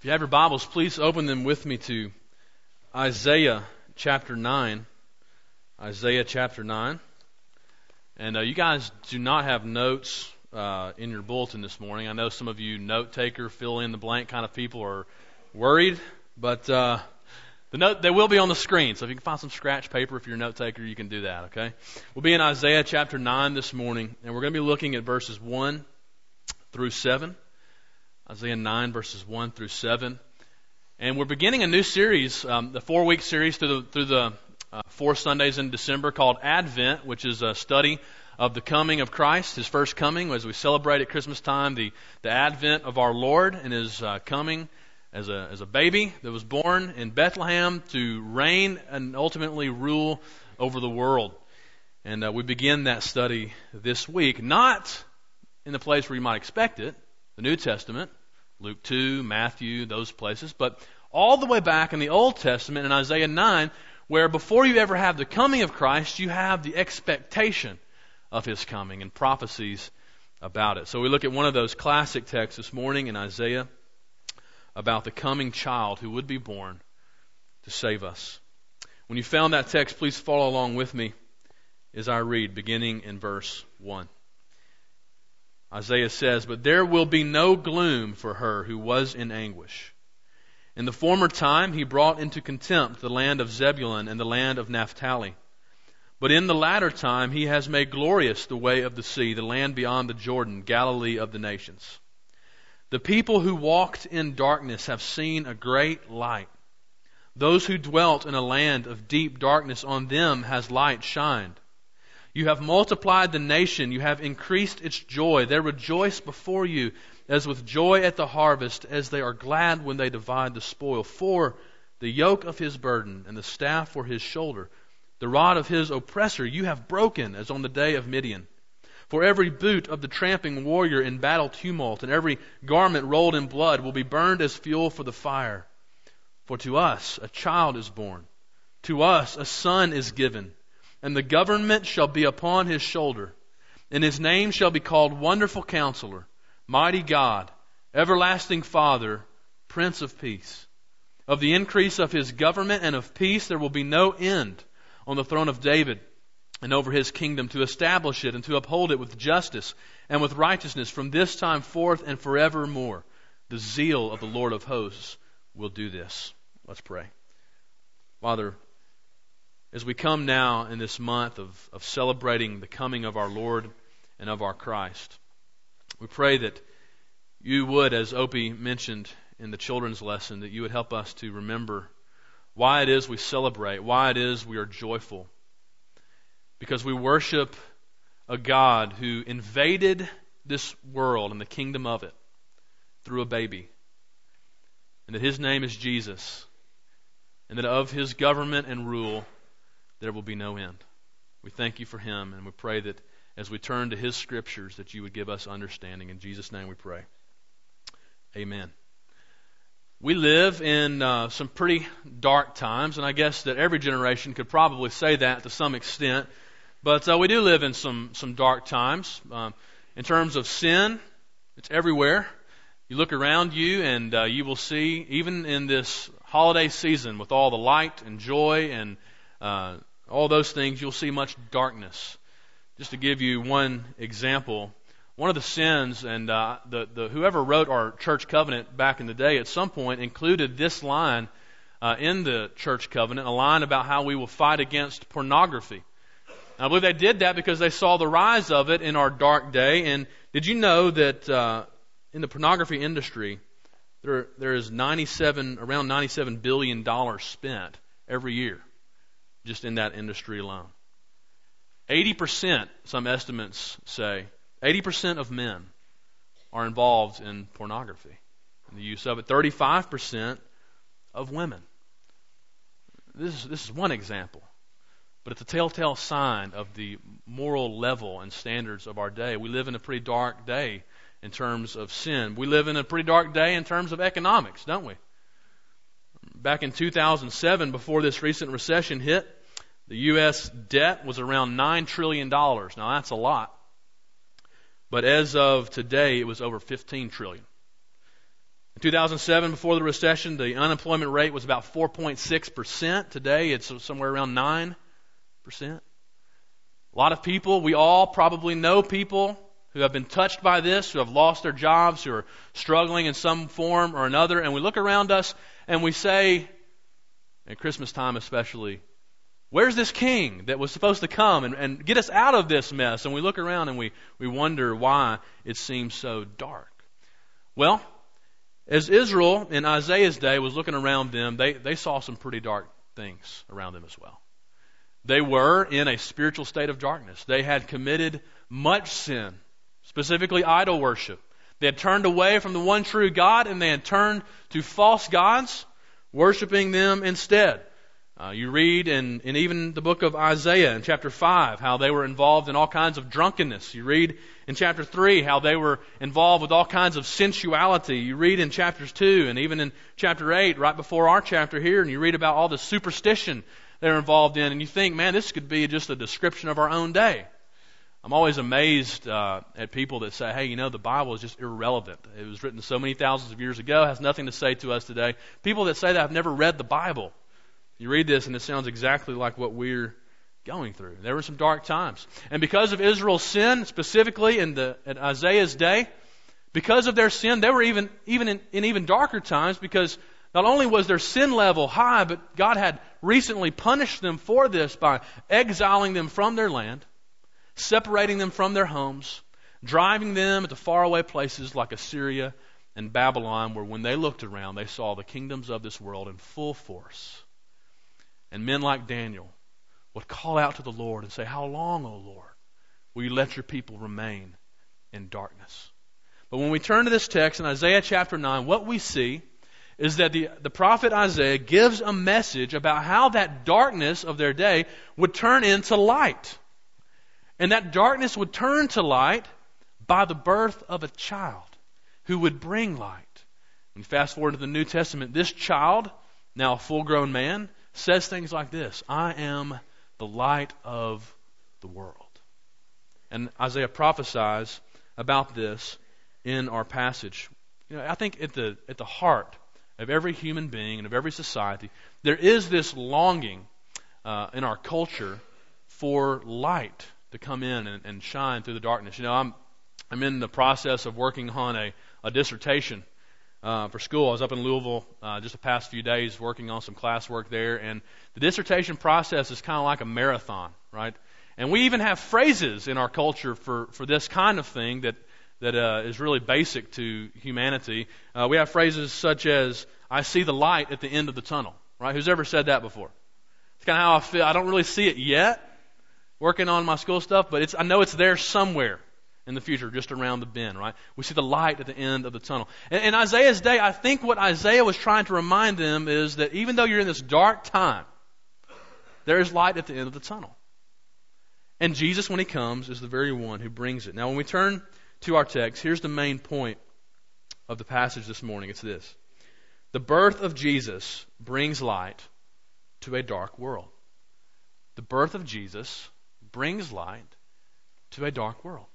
If you have your Bibles, please open them with me to Isaiah chapter 9. Isaiah chapter 9. And you guys do not have notes in your bulletin this morning. I know some of you note taker, fill in the blank kind of people are worried, but the note they will be on the screen. So if you can find some scratch paper, if you're a note taker, you can do that. Okay. We'll be in Isaiah chapter 9 this morning, and we're going to be looking at verses 1 through 7. Isaiah 9 verses 1 through 7. And we're beginning a new series, the 4-week series through the 4 Sundays in December called Advent, which is a study of the coming of Christ, His first coming, as we celebrate at Christmas time the Advent of our Lord and His coming as a baby that was born in Bethlehem to reign and ultimately rule over the world. And we begin that study this week, not in the place where you might expect it, the New Testament, Luke 2, Matthew, those places, but all the way back in the Old Testament in Isaiah 9, where before you ever have the coming of Christ, you have the expectation of His coming and prophecies about it. So we look at one of those classic texts this morning in Isaiah about the coming child who would be born to save us. When you found that text, please follow along with me as I read, beginning in verse 1. Isaiah says, "But there will be no gloom for her who was in anguish. In the former time He brought into contempt the land of Zebulun and the land of Naphtali. But in the latter time He has made glorious the way of the sea, the land beyond the Jordan, Galilee of the nations. The people who walked in darkness have seen a great light. Those who dwelt in a land of deep darkness, on them has light shined. You have multiplied the nation, you have increased its joy. They rejoice before you as with joy at the harvest, as they are glad when they divide the spoil. For the yoke of His burden and the staff for His shoulder, the rod of His oppressor, you have broken as on the day of Midian. For every boot of the tramping warrior in battle tumult and every garment rolled in blood will be burned as fuel for the fire. For to us a child is born, to us a son is given, and the government shall be upon His shoulder, and His name shall be called Wonderful Counselor, Mighty God, Everlasting Father, Prince of Peace. Of the increase of His government and of peace there will be no end on the throne of David and over His kingdom, to establish it and to uphold it with justice and with righteousness from this time forth and forevermore. The zeal of the Lord of hosts will do this." Let's pray. Father, as we come now in this month of celebrating the coming of our Lord and of our Christ, we pray that You would, as Opie mentioned in the children's lesson, that You would help us to remember why it is we celebrate, why it is we are joyful. Because we worship a God who invaded this world and the kingdom of it through a baby. And that His name is Jesus. And that of His government and rule there will be no end. We thank You for Him, and we pray that as we turn to His Scriptures that You would give us understanding. In Jesus' name we pray. Amen. We live in some pretty dark times, and I guess that every generation could probably say that to some extent. But we do live in some dark times. In terms of sin, it's everywhere. You look around you and you will see, even in this holiday season with all the light and joy and all those things, you'll see much darkness. Just to give you one example, one of the sins, and the whoever wrote our church covenant back in the day at some point included this line in the church covenant, a line about how we will fight against pornography. And I believe they did that because they saw the rise of it in our dark day. And did you know that in the pornography industry, there is around $97 billion spent every year just in that industry alone. 80%, some estimates say, 80% of men are involved in pornography and the use of it. 35% of women. This is one example. But it's a telltale sign of the moral level and standards of our day. We live in a pretty dark day in terms of sin. We live in a pretty dark day in terms of economics, don't we? Back in 2007, before this recent recession hit, the U.S. debt was around $9 trillion. Now that's a lot. But as of today, it was over $15 trillion. In 2007, before the recession, the unemployment rate was about 4.6%. Today, it's somewhere around 9%. A lot of people, we all probably know people who have been touched by this, who have lost their jobs, who are struggling in some form or another, and we look around us and we say, at Christmas time especially, where's this king that was supposed to come and get us out of this mess? And we look around and we wonder why it seems so dark. Well, as Israel in Isaiah's day was looking around them, they saw some pretty dark things around them as well. They were in a spiritual state of darkness. They had committed much sin, specifically idol worship. They had turned away from the one true God, and they had turned to false gods, worshiping them instead. You read in even the book of Isaiah in chapter 5 how they were involved in all kinds of drunkenness. You read in chapter 3 how they were involved with all kinds of sensuality. You read in chapters 2 and even in chapter 8, right before our chapter here, and you read about all the superstition they're involved in, and you think, man, this could be just a description of our own day. I'm always amazed at people that say, hey, the Bible is just irrelevant. It was written so many thousands of years ago, has nothing to say to us today. People that say that have never read the Bible. You read this and it sounds exactly like what we're going through. There were some dark times. And because of Israel's sin, specifically in Isaiah's day, because of their sin, they were even in even darker times, because not only was their sin level high, but God had recently punished them for this by exiling them from their land, separating them from their homes, driving them into faraway places like Assyria and Babylon, where when they looked around, they saw the kingdoms of this world in full force. And men like Daniel would call out to the Lord and say, how long, O Lord, will you let your people remain in darkness? But when we turn to this text in Isaiah chapter 9, what we see is that the prophet Isaiah gives a message about how that darkness of their day would turn into light. And that darkness would turn to light by the birth of a child who would bring light. When you fast forward to the New Testament, this child, now a full-grown man, says things like this: I am the light of the world. And Isaiah prophesies about this in our passage. I think at the heart of every human being and of every society, there is this longing in our culture for light to come in and shine through the darkness. I'm in the process of working on a dissertation for school. I was up in Louisville just the past few days working on some classwork there, and the dissertation process is kind of like a marathon, right? And we even have phrases in our culture for this kind of thing that is really basic to humanity. We have phrases such as, I see the light at the end of the tunnel, right? Who's ever said that before? It's kind of how I feel. I don't really see it yet working on my school stuff, but I know it's there somewhere in the future, just around the bend, right? We see the light at the end of the tunnel. In Isaiah's day, I think what Isaiah was trying to remind them is that even though you're in this dark time, there is light at the end of the tunnel. And Jesus, when He comes, is the very one who brings it. Now, when we turn to our text, here's the main point of the passage this morning. It's this: the birth of Jesus brings light to a dark world. The birth of Jesus brings light to a dark world.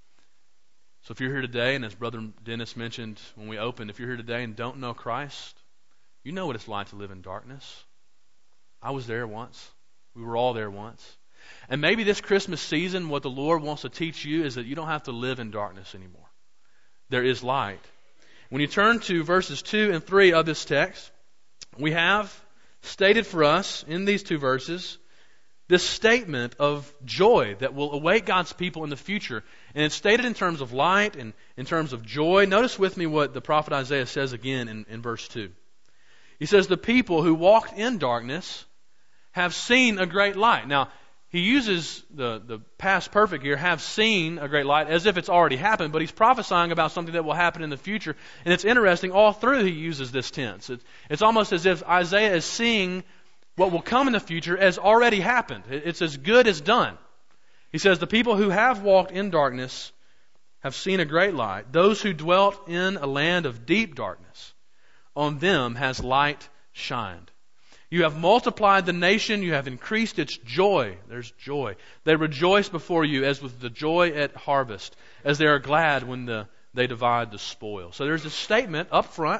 So if you're here today, and as Brother Dennis mentioned when we opened, if you're here today and don't know Christ, you know what it's like to live in darkness. I was there once. We were all there once. And maybe this Christmas season, what the Lord wants to teach you is that you don't have to live in darkness anymore. There is light. When you turn to verses 2 and 3 of this text, we have stated for us in these two verses this statement of joy that will await God's people in the future. And it's stated in terms of light and in terms of joy. Notice with me what the prophet Isaiah says again in verse 2. He says, the people who walked in darkness have seen a great light. Now, he uses the past perfect here, have seen a great light, as if it's already happened, but he's prophesying about something that will happen in the future. And it's interesting, all through he uses this tense. It's almost as if Isaiah is seeing what will come in the future as already happened. It's as good as done. He says, the people who have walked in darkness have seen a great light. Those who dwelt in a land of deep darkness, on them has light shined. You have multiplied the nation, you have increased its joy. There's joy. They rejoice before you as with the joy at harvest, as they are glad when they divide the spoil. So there's a statement up front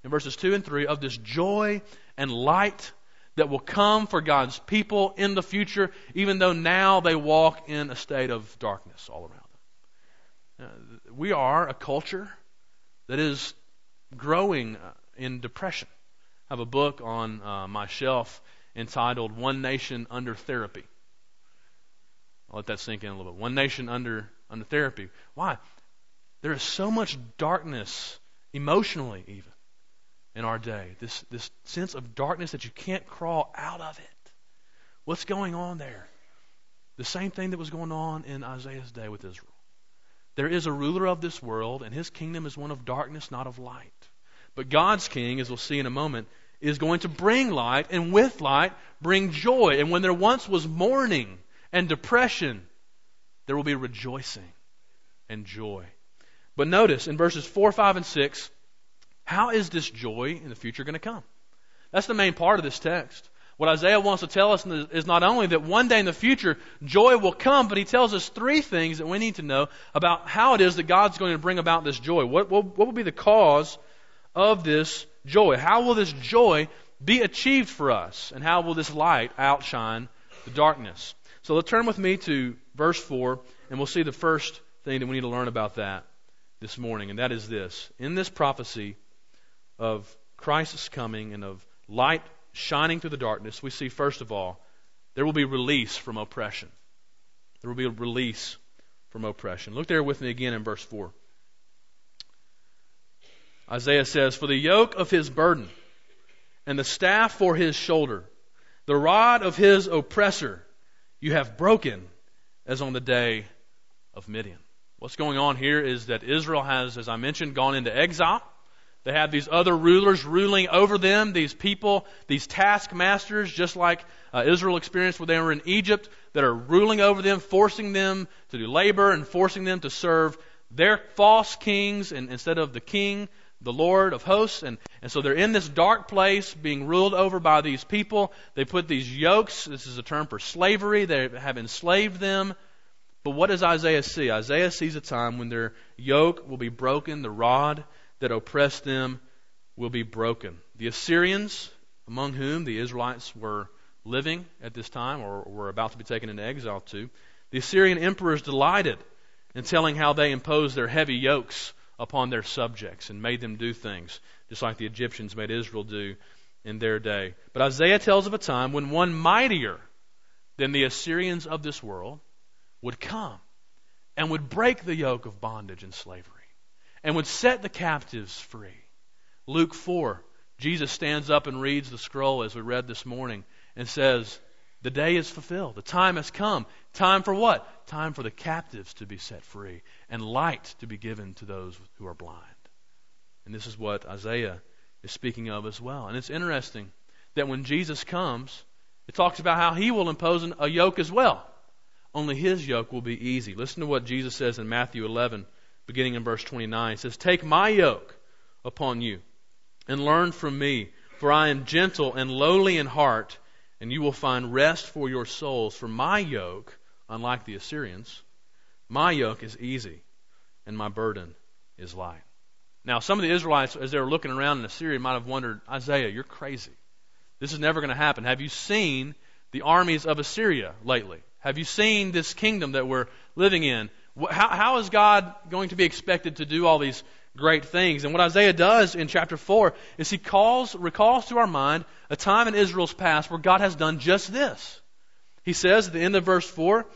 in verses 2 and 3 of this joy and light that will come for God's people in the future, even though now they walk in a state of darkness all around them. We are a culture that is growing in depression. I have a book on my shelf entitled One Nation Under Therapy. I'll let that sink in a little bit. One Nation Under Therapy. Why? There is so much darkness, emotionally even, in our day. This sense of darkness that you can't crawl out of it. What's going on there? The same thing that was going on in Isaiah's day with Israel. There is a ruler of this world, and his kingdom is one of darkness, not of light. But God's king, as we'll see in a moment, is going to bring light, and with light, bring joy. And when there once was mourning and depression, there will be rejoicing and joy. But notice in verses 4, 5, and 6, how is this joy in the future going to come? That's the main part of this text. What Isaiah wants to tell us is not only that one day in the future joy will come, but he tells us three things that we need to know about how it is that God's going to bring about this joy. What will be the cause of this joy? How will this joy be achieved for us? And how will this light outshine the darkness? So let's turn with me to verse 4, and we'll see the first thing that we need to learn about that this morning, and that is this. In this prophecy of Christ's coming and of light shining through the darkness, we see, first of all, there will be release from oppression. There will be a release from oppression. Look there with me again in verse 4. Isaiah says, "For the yoke of his burden and the staff for his shoulder, the rod of his oppressor, you have broken as on the day of Midian." What's going on here is that Israel has, as I mentioned, gone into exile. They have these other rulers ruling over them, these people, these taskmasters, just like Israel experienced when they were in Egypt, that are ruling over them, forcing them to do labor and forcing them to serve their false kings and instead of the king, the Lord of hosts. And so they're in this dark place being ruled over by these people. They put these yokes, this is a term for slavery, they have enslaved them. But what does Isaiah see? Isaiah sees a time when their yoke will be broken, the rod that oppressed them will be broken. The Assyrians, among whom the Israelites were living at this time or were about to be taken into exile to, the Assyrian emperors delighted in telling how they imposed their heavy yokes upon their subjects and made them do things just like the Egyptians made Israel do in their day. But Isaiah tells of a time when one mightier than the Assyrians of this world would come and would break the yoke of bondage and slavery and would set the captives free. Luke 4, Jesus stands up and reads the scroll as we read this morning and says, the day is fulfilled. The time has come. Time for what? Time for the captives to be set free and light to be given to those who are blind. And this is what Isaiah is speaking of as well. And it's interesting that when Jesus comes, it talks about how he will impose a yoke as well. Only his yoke will be easy. Listen to what Jesus says in Matthew 11, beginning in verse 29. He says, "Take my yoke upon you and learn from me, for I am gentle and lowly in heart, and you will find rest for your souls. For my yoke, unlike the Assyrians, my yoke is easy and my burden is light." Now, some of the Israelites, as they were looking around in Assyria, might have wondered, Isaiah, you're crazy. This is never going to happen. Have you seen the armies of Assyria lately? Have you seen this kingdom that we're living in? How is God going to be expected to do all these great things? And what Isaiah does in chapter 4 is he recalls to our mind a time in Israel's past where God has done just this. He says at the end of verse 4,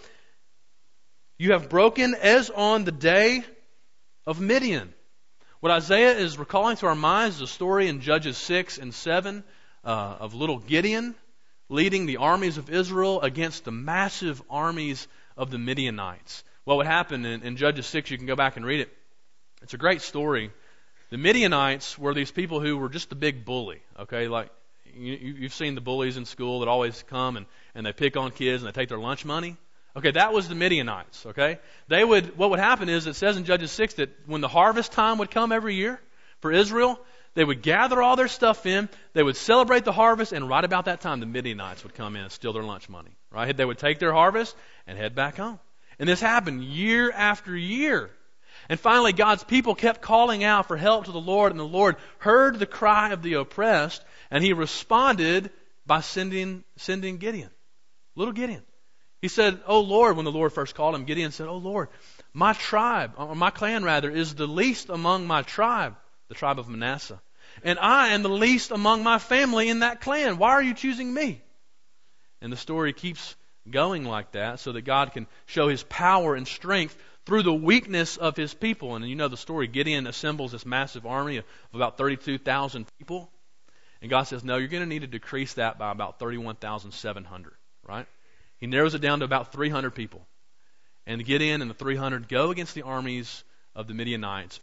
"You have broken as on the day of Midian." What Isaiah is recalling to our minds is a story in Judges 6 and 7 of little Gideon leading the armies of Israel against the massive armies of the Midianites. What would happen in Judges 6, you can go back and read it. It's a great story. The Midianites were these people who were just the big bully. Okay, like you've seen the bullies in school that always come and they pick on kids and they take their lunch money. Okay, that was the Midianites. Okay, what would happen is it says in Judges 6 that when the harvest time would come every year for Israel, they would gather all their stuff in, they would celebrate the harvest, and right about that time the Midianites would come in and steal their lunch money. Right? They would take their harvest and head back home. And this happened year after year. And finally, God's people kept calling out for help to the Lord, and the Lord heard the cry of the oppressed, and He responded by sending Gideon, little Gideon. He said, "Oh Lord," when the Lord first called him, Gideon said, "Oh Lord, my tribe, or my clan rather, is the least among my tribe, the tribe of Manasseh. And I am the least among my family in that clan. Why are you choosing me?" And the story keeps going like that so that God can show His power and strength through the weakness of His people. And you know the story. Gideon assembles this massive army of about 32,000 people. And God says, "No, you're going to need to decrease that by about 31,700, right?" He narrows it down to about 300 people. And Gideon and the 300 go against the armies of the Midianites.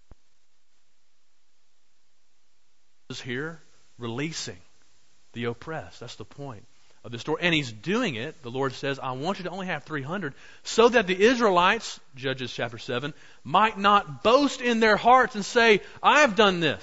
Is here releasing the oppressed. That's the point of the story. And He's doing it, the Lord says, "I want you to only have 300 so that the Israelites," Judges chapter 7, "might not boast in their hearts and say, 'I have done this.'"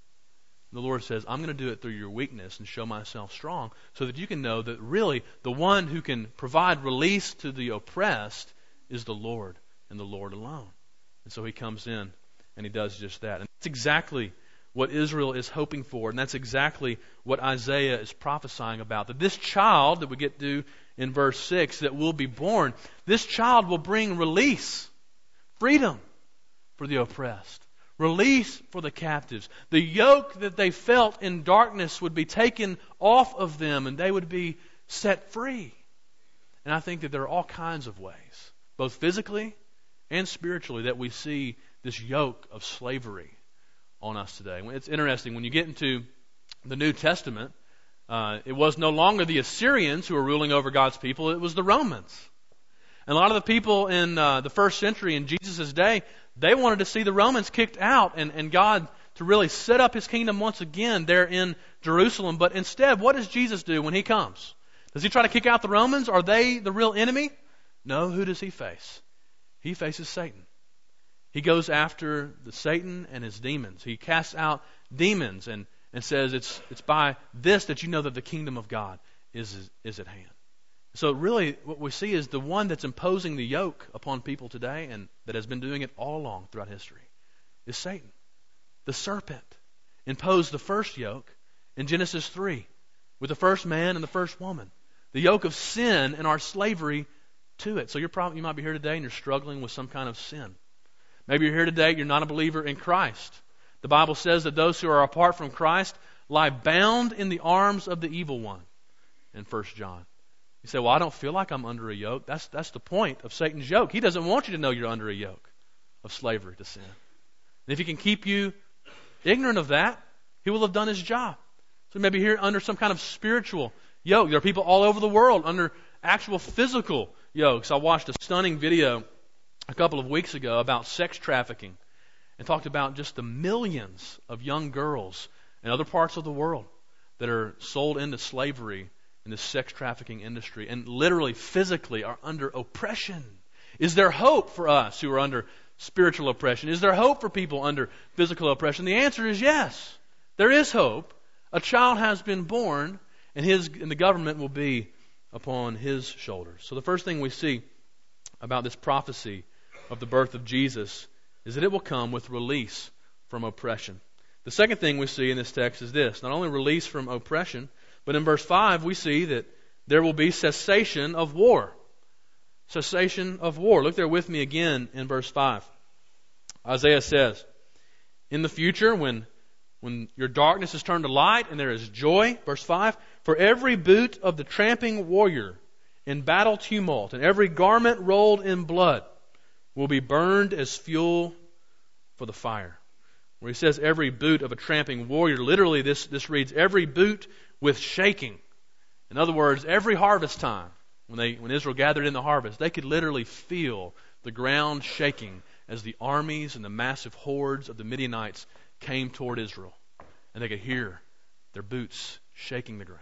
The Lord says, "I'm going to do it through your weakness and show myself strong so that you can know that really the one who can provide release to the oppressed is the Lord and the Lord alone." And so He comes in and He does just that. And that's exactly what Israel is hoping for, and that's exactly what Isaiah is prophesying about. That this child that we get to in verse 6 that will be born, this child will bring release, freedom for the oppressed, release for the captives. The yoke that they felt in darkness would be taken off of them and they would be set free. And I think that there are all kinds of ways, both physically and spiritually, that we see this yoke of slavery on us today. It's interesting, when you get into the New Testament, it was no longer the Assyrians who were ruling over God's people, it was the Romans. And a lot of the people in the first century in Jesus' day, they wanted to see the Romans kicked out and God to really set up His kingdom once again there in Jerusalem. But instead, what does Jesus do when He comes? Does He try to kick out the Romans? Are they the real enemy? No, who does He face? He faces Satan. He goes after the Satan and his demons. He casts out demons and says it's by this that you know that the kingdom of God is at hand. So really what we see is the one that's imposing the yoke upon people today and that has been doing it all along throughout history is Satan. The serpent imposed the first yoke in Genesis 3 with the first man and the first woman. The yoke of sin and our slavery to it. So you might be here today and you're struggling with some kind of sin. Maybe you're here today, you're not a believer in Christ. The Bible says that those who are apart from Christ lie bound in the arms of the evil one in 1 John. You say, "Well, I don't feel like I'm under a yoke." That's the point of Satan's yoke. He doesn't want you to know you're under a yoke of slavery to sin. And if he can keep you ignorant of that, he will have done his job. So maybe here under some kind of spiritual yoke. There are people all over the world under actual physical yokes. I watched a stunning video a couple of weeks ago about sex trafficking and talked about just the millions of young girls in other parts of the world that are sold into slavery in the sex trafficking industry and literally physically are under oppression. Is there hope for us who are under spiritual oppression? Is there hope for people under physical oppression? The answer is yes. There is hope. A child has been born and the government will be upon His shoulders. So the first thing we see about this prophecy of the birth of Jesus is that it will come with release from oppression. The second thing we see in this text is this: not only release from oppression, but in verse 5 we see that there will be cessation of war. Cessation of war. Look there with me again in verse 5. Isaiah says, in the future when your darkness is turned to light and there is joy, verse 5, "For every boot of the tramping warrior in battle tumult and every garment rolled in blood will be burned as fuel for the fire." Where he says every boot of a tramping warrior, literally this reads every boot with shaking. In other words, every harvest time, when Israel gathered in the harvest, they could literally feel the ground shaking as the armies and the massive hordes of the Midianites came toward Israel. And they could hear their boots shaking the ground.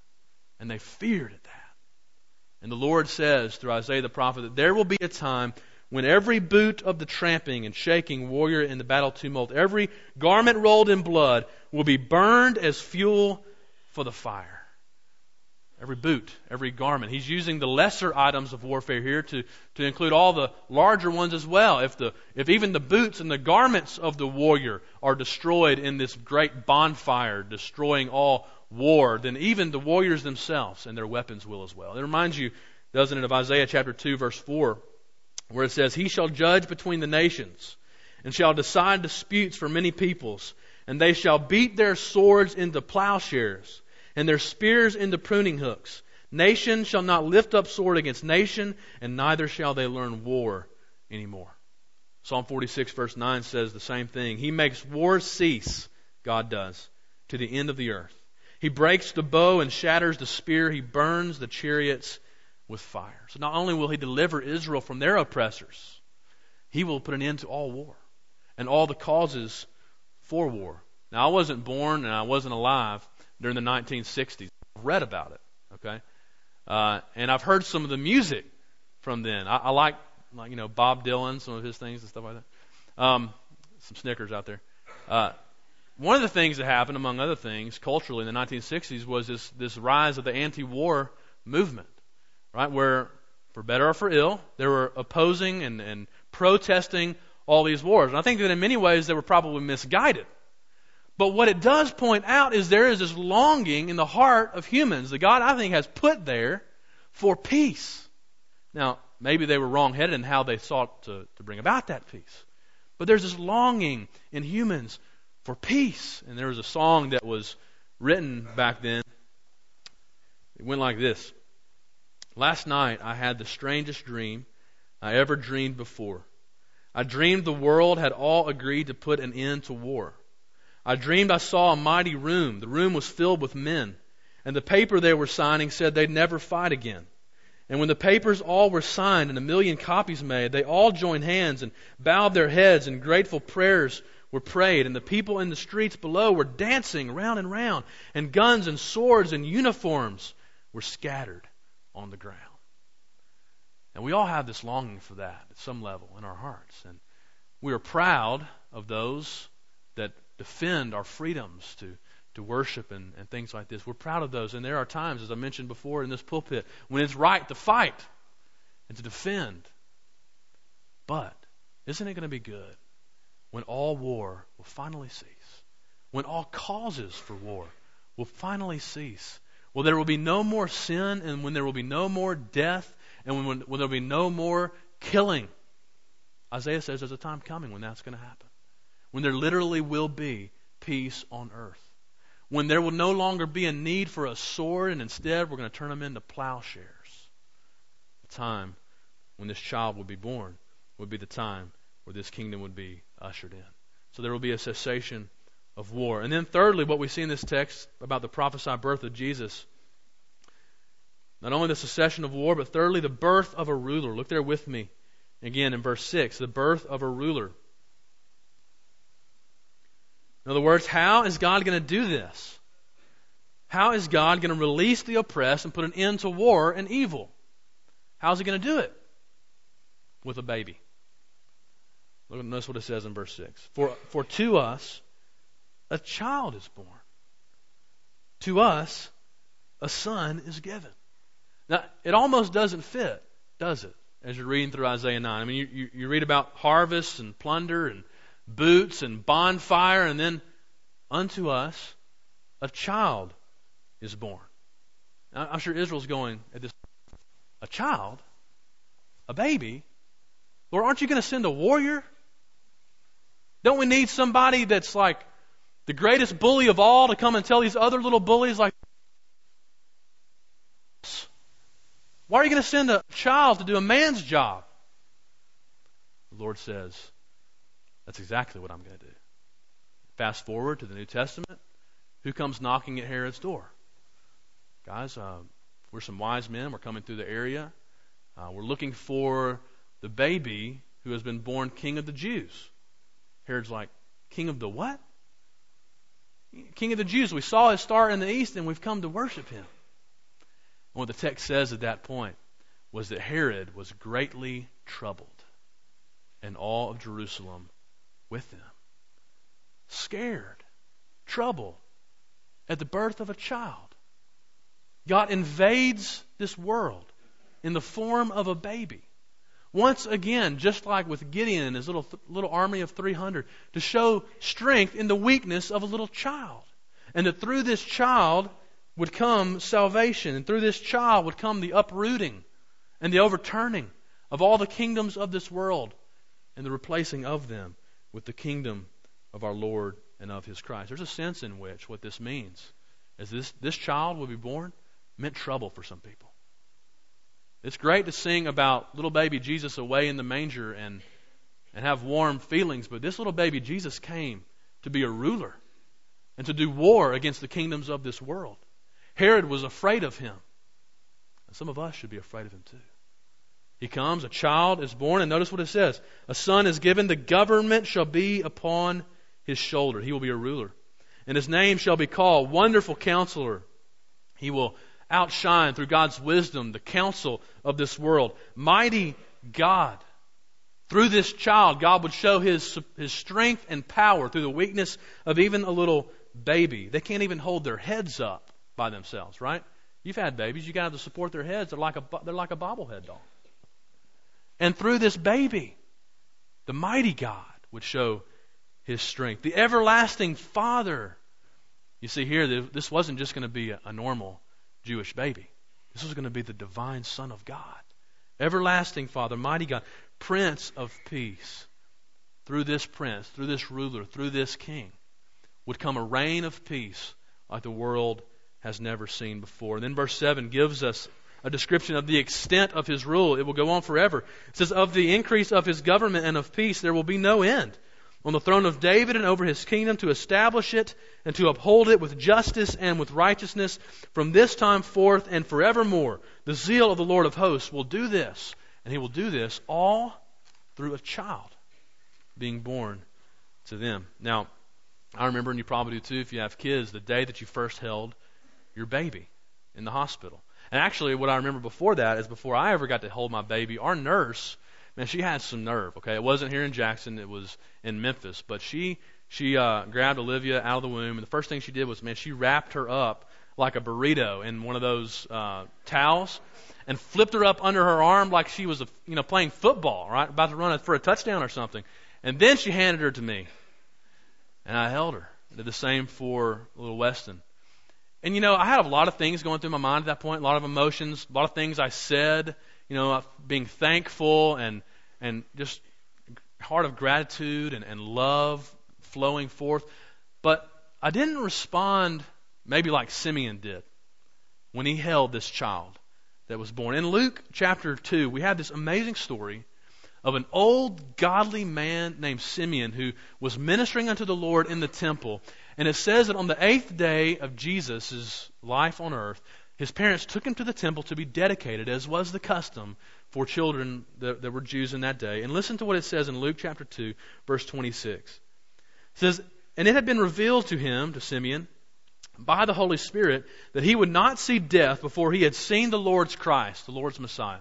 And they feared at that. And the Lord says through Isaiah the prophet that there will be a time when every boot of the tramping and shaking warrior in the battle tumult, every garment rolled in blood will be burned as fuel for the fire. every boot, every garment. He's using the lesser items of warfare here to include all the larger ones as well. If even the boots and the garments of the warrior are destroyed in this great bonfire, destroying all war, then even the warriors themselves and their weapons will as well. It reminds you, doesn't it, of Isaiah chapter 2, verse 4, where it says, "He shall judge between the nations, and shall decide disputes for many peoples, and they shall beat their swords into plowshares, and their spears into pruning hooks. Nation shall not lift up sword against nation, and neither shall they learn war anymore." Psalm 46 verse 9 says the same thing. He makes war cease, God does, to the end of the earth. He breaks the bow and shatters the spear. He burns the chariots with fire. So not only will He deliver Israel from their oppressors, He will put an end to all war and all the causes for war. Now, I wasn't born and I wasn't alive during the 1960s. I've read about it, okay? And I've heard some of the music from then. I like Bob Dylan, some of his things and stuff like that. Some Snickers out there. One of the things that happened, among other things, culturally in the 1960s was this rise of the anti-war movement, right? Where, for better or for ill, they were opposing and protesting all these wars. And I think that in many ways they were probably misguided. But what it does point out is there is this longing in the heart of humans that God, I think, has put there for peace. Now, maybe they were wrong-headed in how they sought to bring about that peace. But there's this longing in humans for peace. And there was a song that was written back then. It went like this. "Last night I had the strangest dream I ever dreamed before. I dreamed the world had all agreed to put an end to war. I dreamed I saw a mighty room. The room was filled with men. And the paper they were signing said they'd never fight again. And when the papers all were signed and 1,000,000 copies made, they all joined hands and bowed their heads, and grateful prayers were prayed. And the people in the streets below were dancing round and round. And guns and swords and uniforms were scattered on the ground." And we all have this longing for that at some level in our hearts. And we are proud of those that defend our freedoms to worship and things like this. We're proud of those. And there are times, as I mentioned before in this pulpit, when it's right to fight and to defend. But isn't it going to be good when all war will finally cease? When all causes for war will finally cease? When there will be no more sin, and when there will be no more death, and when there will be no more killing. Isaiah says there's a time coming when that's going to happen. When there literally will be peace on earth. When there will no longer be a need for a sword, and instead we're going to turn them into plowshares. The time when this child would be born would be the time where this kingdom would be ushered in. So there will be a cessation of war. And then thirdly, what we see in this text about the prophesied birth of Jesus, not only the cessation of war, but thirdly, the birth of a ruler. Look there with me again in verse 6, the birth of a ruler. In other words, how is God going to do this? How is God going to release the oppressed and put an end to war and evil? How is He going to do it? With a baby. Notice what it says in verse 6. For to us a child is born. To us a son is given. Now, it almost doesn't fit, does it? As you're reading through Isaiah 9. I mean, you read about harvests and plunder and boots and bonfire, and then unto us a child is born. Now, I'm sure Israel's going at this. A child? A baby? Lord, aren't you going to send a warrior? Don't we need somebody that's like the greatest bully of all to come and tell these other little bullies like, why are you going to send a child to do a man's job? The Lord says, that's exactly what I'm going to do. Fast forward to the New Testament. Who comes knocking at Herod's door? Guys, we're some wise men. We're coming through the area. We're looking for the baby who has been born king of the Jews. Herod's like, king of the what? King of the Jews. We saw his star in the east and we've come to worship him. And what the text says at that point was that Herod was greatly troubled, and all of Jerusalem with them. Scared, troubled at the birth of a child. God invades this world in the form of a baby. Once again, just like with Gideon and his little army of 300, to show strength in the weakness of a little child. And that through this child would come salvation, and through this child would come the uprooting and the overturning of all the kingdoms of this world and the replacing of them with the kingdom of our Lord and of His Christ. There's a sense in which what this means is this child will be born meant trouble for some people. It's great to sing about little baby Jesus away in the manger and have warm feelings, but this little baby Jesus came to be a ruler and to do war against the kingdoms of this world. Herod was afraid of Him. And some of us should be afraid of Him too. He comes, a child is born, and notice what it says. A son is given, the government shall be upon His shoulder. He will be a ruler. And His name shall be called Wonderful Counselor. He will outshine through God's wisdom the counsel of this world. Mighty God. Through this child, God would show His strength and power through the weakness of even a little baby. They can't even hold their heads up by themselves, right? You've had babies. You got to support their heads. They're like a bobblehead doll. And through this baby, the mighty God would show His strength. The everlasting Father. You see here, this wasn't just going to be a normal Jewish baby. This was going to be the divine Son of God. Everlasting Father, mighty God, Prince of Peace. Through this prince, through this ruler, through this king, would come a reign of peace like the world has never seen before. And then verse 7 gives us a description of the extent of His rule. It will go on forever. It says, of the increase of His government and of peace there will be no end. On the throne of David and over His kingdom, to establish it and to uphold it with justice and with righteousness from this time forth and forevermore. The zeal of the Lord of hosts will do this, and He will do this all through a child being born to them. Now, I remember, and you probably do too if you have kids, the day that you first held your baby in the hospital. And actually, what I remember before that is before I ever got to hold my baby, our nurse, man, she had some nerve, okay? It wasn't here in Jackson, it was in Memphis. But she grabbed Olivia out of the womb, and the first thing she did was, man, she wrapped her up like a burrito in one of those towels and flipped her up under her arm like she was playing football, right? About to run for a touchdown or something. And then she handed her to me, and I held her. I did the same for little Weston. And, I had a lot of things going through my mind at that point, a lot of emotions, a lot of things I said, being thankful and just heart of gratitude and love flowing forth. But I didn't respond maybe like Simeon did when he held this child that was born. In Luke chapter 2, we have this amazing story of an old godly man named Simeon who was ministering unto the Lord in the temple. And it says that on the 8th day of Jesus' life on earth, his parents took him to the temple to be dedicated, as was the custom for children that were Jews in that day. And listen to what it says in Luke chapter 2, verse 26. It says, and it had been revealed to him, to Simeon, by the Holy Spirit, that he would not see death before he had seen the Lord's Christ, the Lord's Messiah.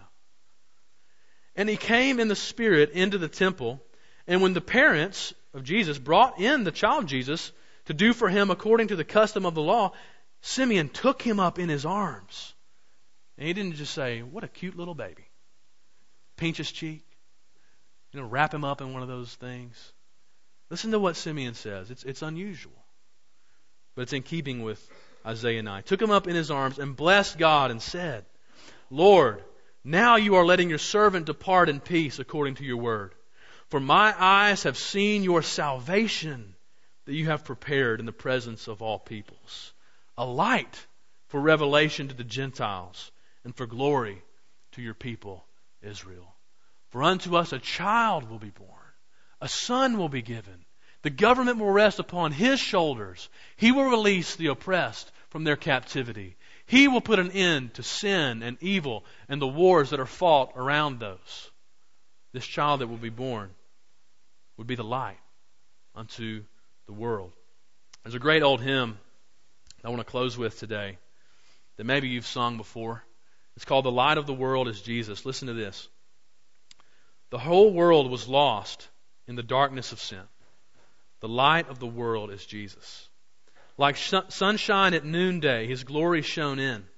And he came in the Spirit into the temple, and when the parents of Jesus brought in the child Jesus to do for him according to the custom of the law, Simeon took him up in his arms. And he didn't just say, what a cute little baby. Pinch his cheek. Wrap him up in one of those things. Listen to what Simeon says. It's unusual. But it's in keeping with Isaiah 9. Took him up in his arms and blessed God and said, Lord, now you are letting your servant depart in peace according to your word. For my eyes have seen your salvation that you have prepared in the presence of all peoples. A light for revelation to the Gentiles and for glory to your people Israel. For unto us a child will be born. A son will be given. The government will rest upon his shoulders. He will release the oppressed from their captivity. He will put an end to sin and evil and the wars that are fought around those. This child that will be born would be the light unto the world. There's a great old hymn I want to close with today that maybe you've sung before. It's called The Light of the World is Jesus. Listen to this. The whole world was lost in the darkness of sin. The light of the world is Jesus. Like sunshine at noonday, His glory shone in.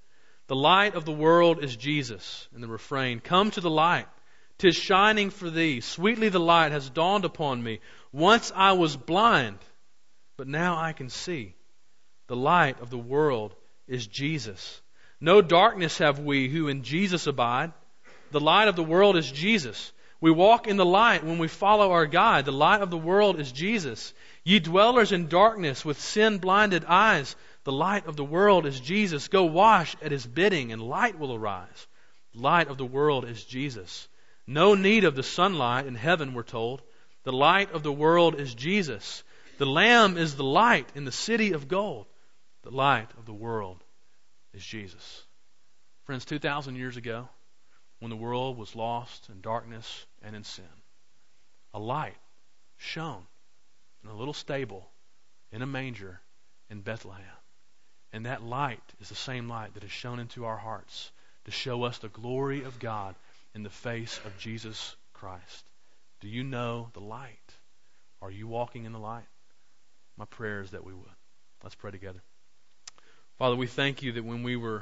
The light of the world is Jesus. And the refrain, come to the light. 'Tis shining for thee. Sweetly the light has dawned upon me. Once I was blind, but now I can see. The light of the world is Jesus. No darkness have we who in Jesus abide. The light of the world is Jesus. We walk in the light when we follow our guide. The light of the world is Jesus. Ye dwellers in darkness with sin-blinded eyes, the light of the world is Jesus. Go wash at His bidding and light will arise. The light of the world is Jesus. No need of the sunlight in heaven, we're told. The light of the world is Jesus. The Lamb is the light in the city of gold. The light of the world is Jesus. Friends, 2,000 years ago, when the world was lost in darkness and in sin, a light shone in a little stable in a manger in Bethlehem. And that light is the same light that is shone into our hearts to show us the glory of God in the face of Jesus Christ. Do you know the light? Are you walking in the light? My prayer is that we would. Let's pray together. Father, we thank you that when we were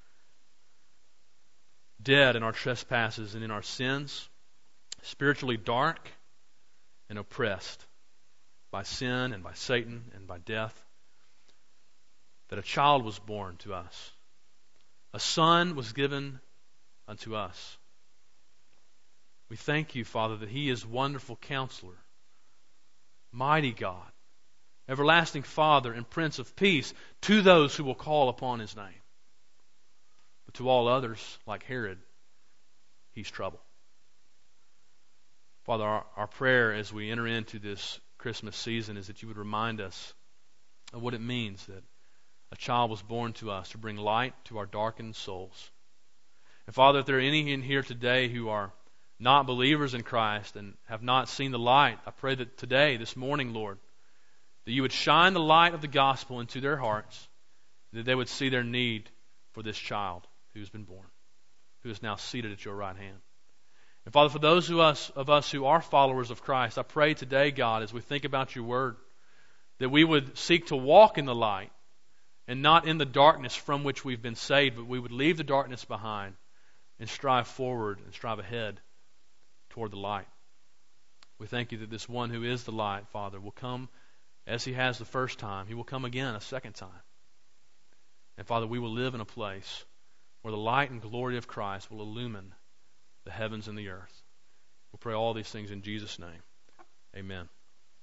dead in our trespasses and in our sins, spiritually dark and oppressed by sin and by Satan and by death, that a child was born to us. A son was given unto us. We thank you, Father, that He is wonderful Counselor, mighty God, everlasting Father and Prince of Peace to those who will call upon His name. But to all others, like Herod, He's trouble. Father, our prayer as we enter into this Christmas season is that you would remind us of what it means that a child was born to us to bring light to our darkened souls. And Father, if there are any in here today who are not believers in Christ and have not seen the light, I pray that today, this morning, Lord, that you would shine the light of the gospel into their hearts, that they would see their need for this child who has been born, who is now seated at your right hand. And Father, for those of us who are followers of Christ, I pray today, God, as we think about your word, that we would seek to walk in the light and not in the darkness from which we've been saved, but we would leave the darkness behind and strive forward and strive ahead toward the light. We thank you that this one who is the light, Father, will come as He has the first time. He will come again a second time. And Father, we will live in a place where the light and glory of Christ will illumine the heavens and the earth. We'll pray all these things in Jesus' name. Amen.